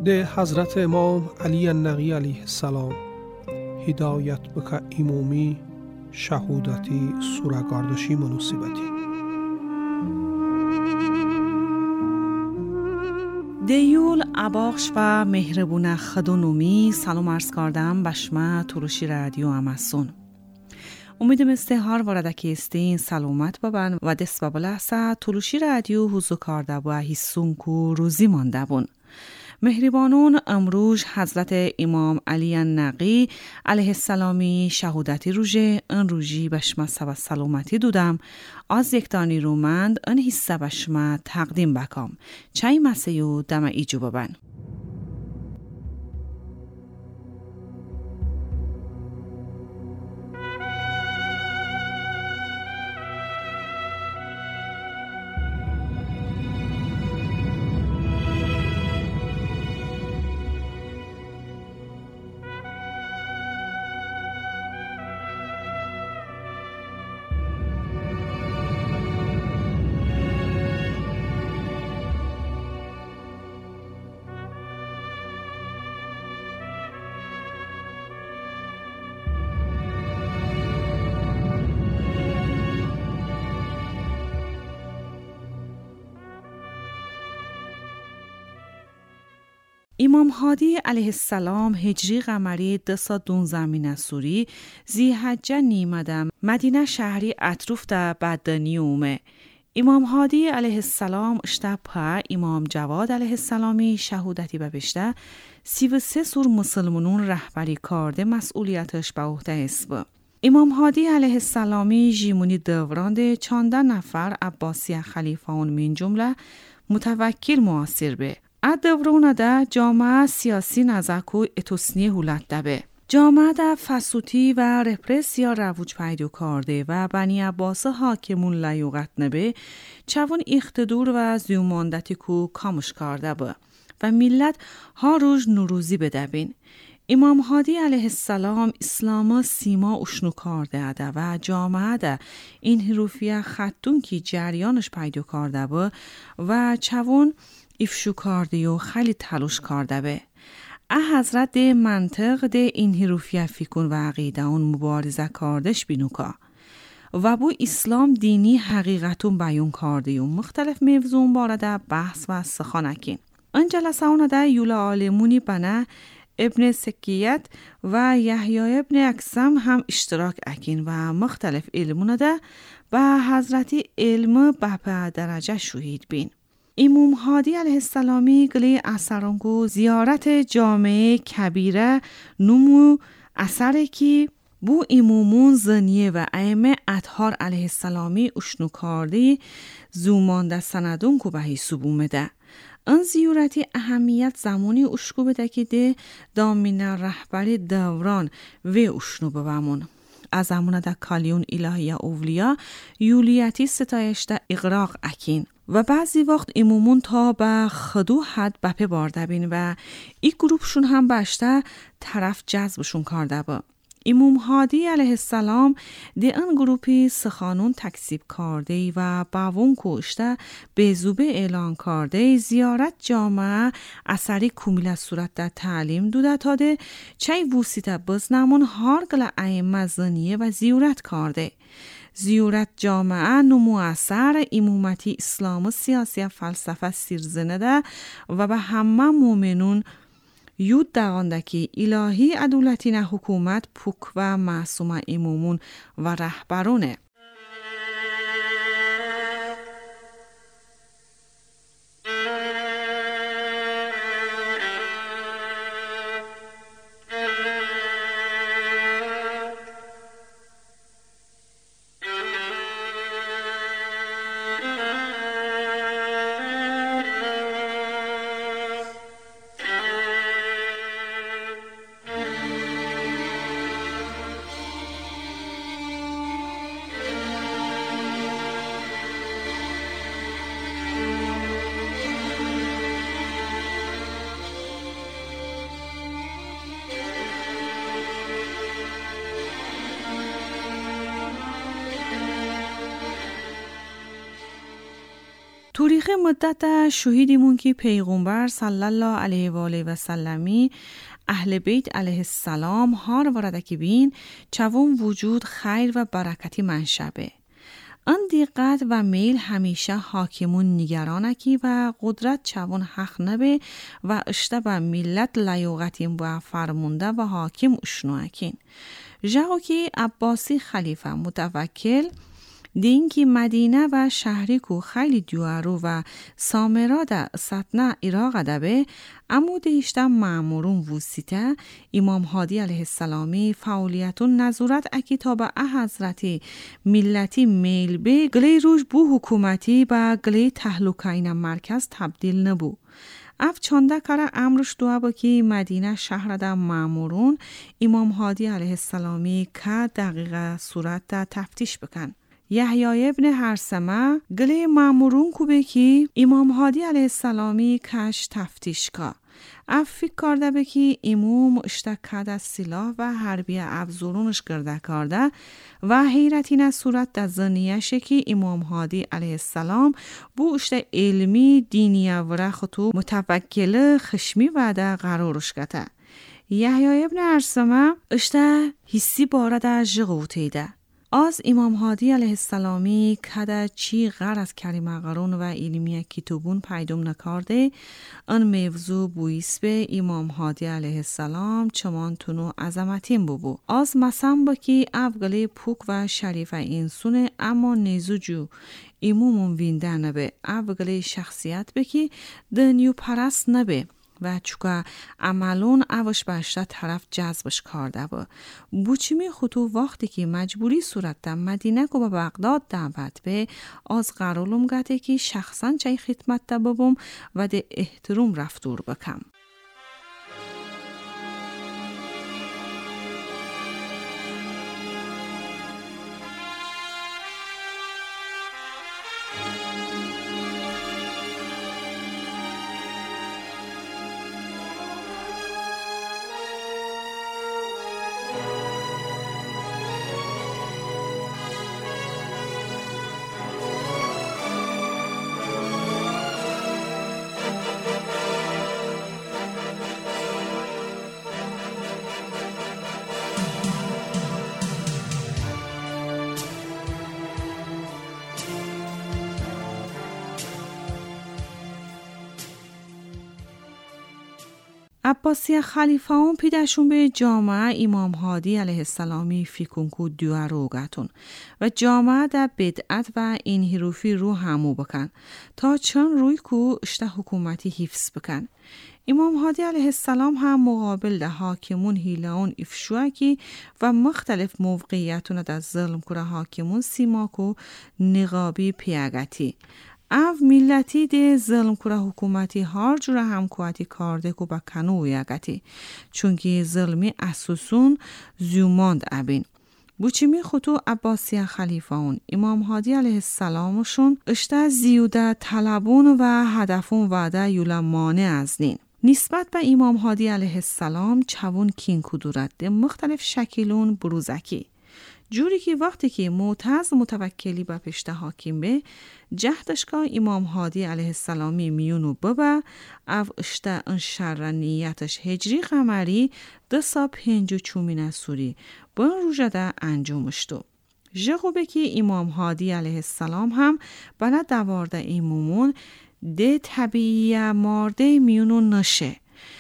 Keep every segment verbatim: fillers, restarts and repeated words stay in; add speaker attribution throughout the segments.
Speaker 1: ده حضرت امام علی النقی علیه السلام هدایت بک ایمومی شهودتی سورگاردشی منوسیبتی
Speaker 2: دیول اباخش و مهربون خدونومی سلام عرض کردم بشما تروشی رادیو اماسون. امیدم استهار وردکی استین سلامت ببن و دست ببلحسه تروشی رادیو حضور کرده و حسون کو روزی مانده بون. مهربانون امروز حضرت امام علی النقی علیه السلامی شهودتی روژه ان روژی بشما سبا سلامتی دودم از یک دانی رومند ان حصه بشما تقدیم بکم چای مسیو دم ایجو ببن. امام هادی علیه السلام هجری قمری دست دونزده مینسوری ذی‌حجه نیمدم مدینه شهری اطروف ده بدنی اومه. امام هادی علیه السلام اشتبه امام جواد علیه السلامی شهودتی ببشته سی و سه سور مسلمانون رهبری کرده مسئولیتش به عهده اسب. امام هادی علیه السلامی جیمونی دورانده چانده نفر عباسی خلیفه اون من جمله متوکل معاصر به. ادورونه ده جامعه سیاسی نزاکو اتوسنی هولت دبه. جامعه ده فسوتی و رپرسیا روج پیدا کرده و بنی عباس حاکمون لیوقت نبه چون اقتدار و زیوماندتی کو کامش کرده به و ملت ها روز نوروزی بدبین. امام هادی علیه السلام اسلام سیما اشنو کرده ده و جامعه ده این حروفیه خطون کی جریانش پیدا کرده به و چون افشو کرده و خیلی تلاش کرده به. اه حضرت ده منطق ده این حروفیه فکر و عقیده اون مبارزه کردش بینوکا و بو اسلام دینی حقیقتون بیان کرده و مختلف موضوع بارده بحث و سخنکین. این جلسه اون ده یولا عالمونی بنا ابن سکیت و یحیی ابن اکسم هم اشتراک اکین و مختلف علمون ده به حضرت علم به درجه شهید بین. امام هادی علیه السلامی گلی اثرانگو زیارت جامعه کبیره نمو اثره کی بو امامون زنیه و ائمه اطهار علیه السلامی اشنو کردی زومانده سندون کو به حساب اومده. این زیارتی اهمیت زمانی اشکو بده که ده دامین رهبری دوران و اشنو ببمون. از زمان ده کالیون الهی اولیا یولیتی ستایش ده اغراق اکین و بعضی وقت امامون تا به خدو حد بپه بارده بین و ای گروپشون هم باشته طرف جذبشون کرده با. امام هادی علیه السلام دی این گروپی سخانون تکسیب کرده و باون کشته به زوبه اعلان کرده زیارت جامعه اثری کمیل صورت در تعلیم دوده تا ده چای وسیطه بزنمون هارگل ائمه زنیه و زیارت کرده. زیارت جامعه نمو اثر امامتی اسلام و سیاسی فلسفه سیرزنه ده و به همه مومنون یود دقانده که الهی عدالتین حکومت پوک و معصوم امامون و رهبرونه. توریخ مدت شهیدیمون که پیغمبر صلی الله علیه و آله و سلمی اهل بیت علیه السلام هار وردکی بین چوون وجود خیر و برکتی منشبه. آن دقت و میل همیشه حاکمون نگرانکی و قدرت چوون حق نبه و اشته به ملت لیوغتیم و فرمونده و حاکم اشنوکین. جاگو که عباسی خلیفه متوکل دین که مدینه و شهری کو خیلی دیوارو و سامرا دا سطنه عراق دبه امو دیشتا معمورون وسیطه امام هادی علیه السلامی فعالیتون نظورت اکی تا به حضرتی ملتی میل به گلی روش بو حکومتی با گلی تحلوکاین مرکز تبدیل نبو. اف چانده کار امرش دعا با که مدینه شهر دا معمورون امام هادی علیه السلامی که دقیقه صورت دا تفتیش بکن. یحیی ابن هرثمه گله مامورون کو بکی امام هادی علیه السلامی کش تفتیش کا اف فکر کرده بکی امام اشتکد از سلاح و حربی افزورونش گرده کرده و حیرتی نه صورت در زنیشه که امام هادی علیه السلام بو اشت علمی دینی و رخطو متوکل خشمی و در قرارش کده. یحیی ابن هرثمه اشت حسی بارد از جغوتیده. از امام هادی علیه السلامی کده چی غر از کریم قرون و علمی کتابون پیدام نکرده ان موضوع بویس به امام هادی علیه السلام چمان تونو عظمتین بو. از مسام با که افگلی پوک و شریف انسونه اما نیزو جو امامون وینده نبه افگلی شخصیت بکی دنیو پرست نبه و چوکا عملون اوش باشته طرف جذبش کرده با. بوچیمی خودو وقتی که مجبوری صورت ده مدینه کو به بغداد دعوت به از قرارم گده که شخصا چای خدمت ده ببوم و ده احترام رفتور بکم. عباسی خلیفه هم پیدشون به جامعه امام هادی علیه السلامی فیکونکو دیو روگتون و جامعه در بدعت و انحرافی رو همو بکن تا چند روی کو اشته حکومتی حفظ بکن. امام هادی علیه السلام هم مقابل ده حاکمون هیلون افشوکی و مختلف موقعیتون در ظلم کره حاکمون سیماکو نقابی پیاگتی او ملتی ده ظلم کره حکومتی هر جور همکواتی کارده کو با کنو یگتی چونکه ظلمی اساسون زیوماند ابین. بوچیمی خطو عباسی خلیفهون امام هادی علیه السلامشون اشته زیوده طلبون و هدفون وعده یولمانه از نین. نسبت به امام هادی علیه السلام چوون کین کدورت ده مختلف شکلون بروزکی. جوری که وقتی که معتز متوکلی با پشت حاکم به جهدشگاه امام هادی علیه السلامی میونو ببا او اشته ان شر نیتش هجری قمری ده سا پنج و چومین سوری با روژه ده انجامشتو. جغوبه که امام هادی علیه السلام هم بنا دوارده امومون ده طبیعی مارده میونو نشه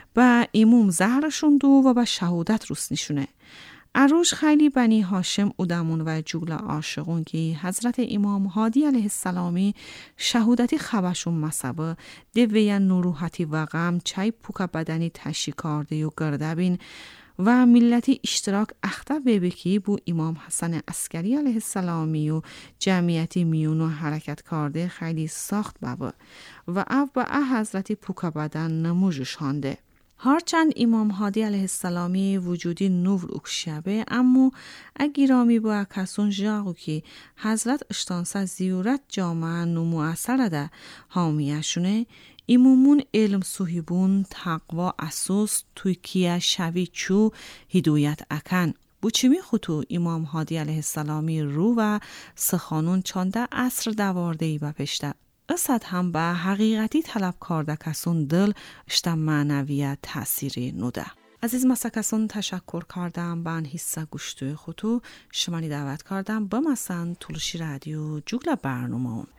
Speaker 2: با اموم زهرشون دو و با شهودت روس نشونه. اروش خیلی بنی هاشم ادمون و جوگل عاشقون که حضرت امام هادی علیه السلامی شهودتی خبشون مصبه دویه نروحتی و غم چای پوک بدنی تشی کرده و گرده بین و ملتی اشتراک اخته ببکی بو امام حسن عسکری علیه السلامی و جمعیتی میونو حرکت کرده خیلی ساخت بابا و او با حضرت پوک بدن نموجش هانده. هرچند امام هادی علیه السلامی وجودی نور اکشبه اما اگرامی با کسون جاگو که حضرت اشتانسا زیورت جامعه نمو اثر ده حامیشونه امومون علم صحیبون تقوا اساس تویکیه شوی چو هدایت اکن. بوچیمی خطو امام هادی علیه السلامی رو و سخانون چانده عصر دواردهی و پشته اسد هم به حقیقتی طلب کرده کسون دل اشتا معنویت تأثیری نوده. عزیز مسکسون تشکر کردم به حصه گوشتوی خودو شمانی دعوت کردم به مثلا تولشی رادیو جوگل برنامه